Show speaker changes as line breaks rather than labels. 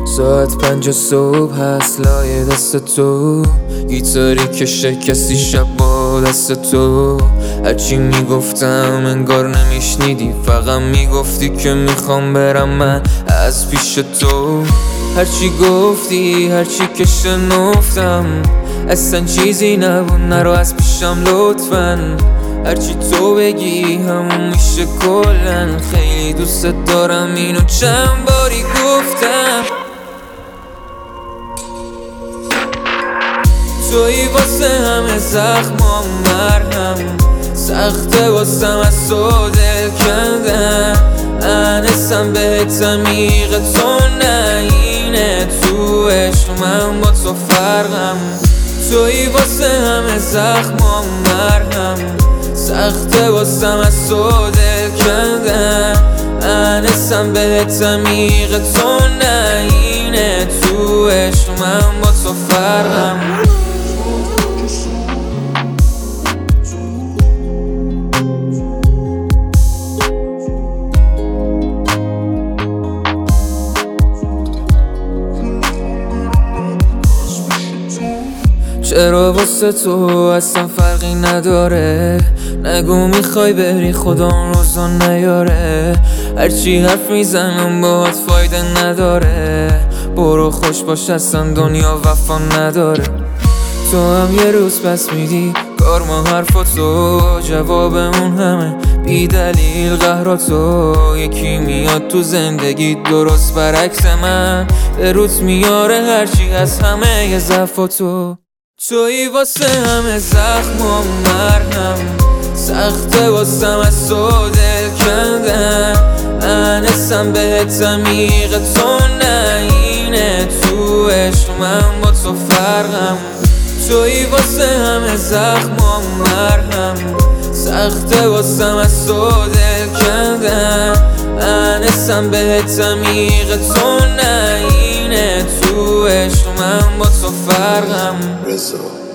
ساعت 5 صبح هست لای دست تو، گیتاری که شکستی شب با دست تو. هرچی میگفتم انگار نمیشنیدی، فقط میگفتی که میخوام برم من از پیش تو. هرچی گفتی هرچی که شنفتم اصلا چیزی نبود، نرو از پیشم لطفاً. هرچی تو بگی همون میشه کلن. خیلی دوست دارم اینو چند باری گفتم. تویی واسه همه زخمام مرهم، سخته واسم از تو دل کندن. انسم بهت عمیق تو نینه، تو عشق من با تو فرقم. تویی واسه همه زخمام مرهم، سخته واسم از تو دل کندن. انسم بهت عمیق تو نینه، تو عشق من با تو فرقم. چرا واسه تو اصلا فرقی نداره؟ نگو میخوای بری خدا اون روزا نیاره. هرچی حرف میزنم باهات فایده نداره. برو خوش باش اصلا دنیا وفا نداره. تو هم یه روز پس میدی کار ما حرفاتو، جوابمون همه بی دلیل قهراتو. یکی میاد تو زندگی درست برعکس من، به روت میاره هرچی از همه ی ضعفاتو. تویی واسه همه زخمام مرهم، سخته واسم از تو دل کندن. انسم بهت عمیق تو نینه، تو عشق من با تو فرقم. تویی واسه همه زخمام مرهم، سخته واسم از تو دل کندن. انسم بهت عمیق تو نینه، تو عشق من با تو فرقم.